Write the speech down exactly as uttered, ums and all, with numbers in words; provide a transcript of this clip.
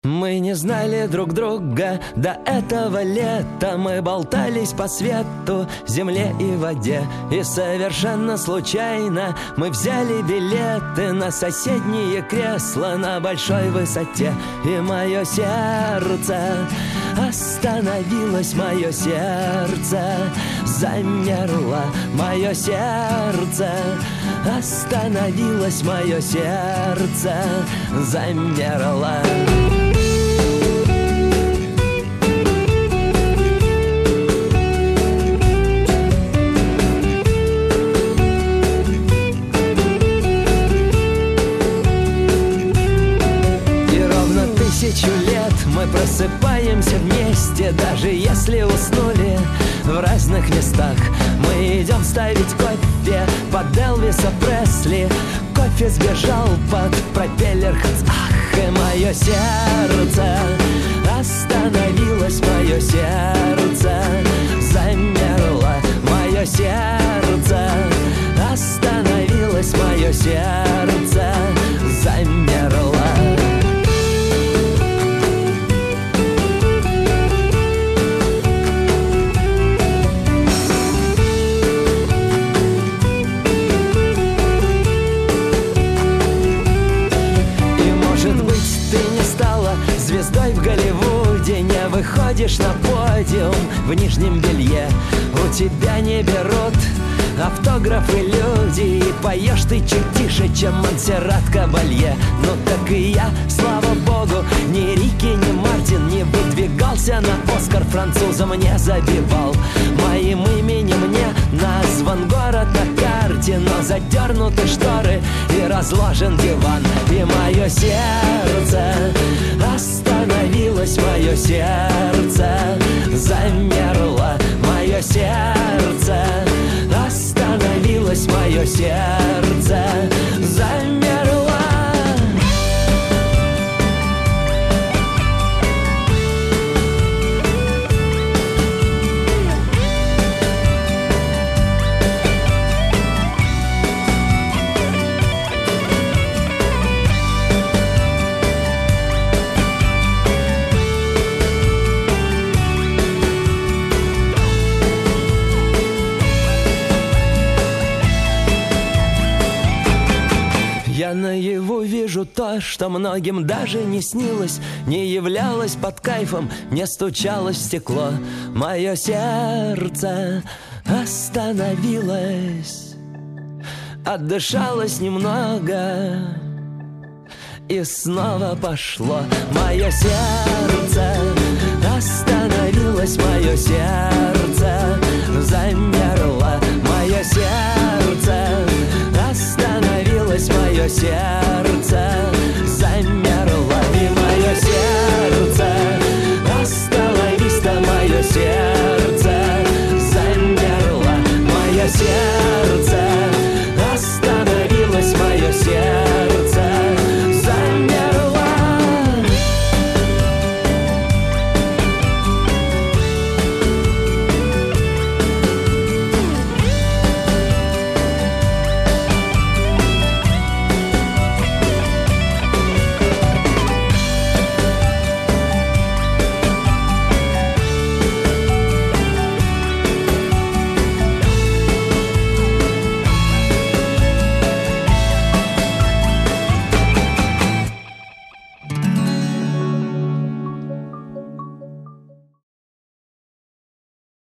Мы не знали друг друга до этого лета. Мы болтались по свету, земле и воде. И совершенно случайно мы взяли билеты на соседние кресла на большой высоте. И мое сердце остановилось, мое сердце замерло, мое сердце остановилось, мое сердце замерло. Тысячу лет мы просыпаемся вместе, даже если уснули в разных местах. Мы идем ставить кофе под Элвиса Пресли. Кофе сбежал под пропеллер Ханс. Ах, и мое сердце остановилось, мое сердце замерло, мое сердце остановилось, мое сердце замерло. Звездой в Голливуде, не выходишь на подиум в нижнем белье. У тебя не берут автографы люди, и поешь ты чуть тише, чем Монсеррат Кабалье. Ну так и я, слава богу, ни Рики, ни Мартин не выдвигался на Оскар, французам не забивал. Моим именем не назван город на карте, но задернуты шторы и разложен диван. И мое сердце остановилось, мое сердце замерло, мое сердце остановилось, мое сердце замерло. Я наяву вижу то, что многим даже не снилось, не являлось под кайфом, не стучалось в стекло. Мое сердце остановилось, отдышалось немного и снова пошло. Мое сердце остановилось, мое сердце замерло, мое сердце остановилось, мое сердце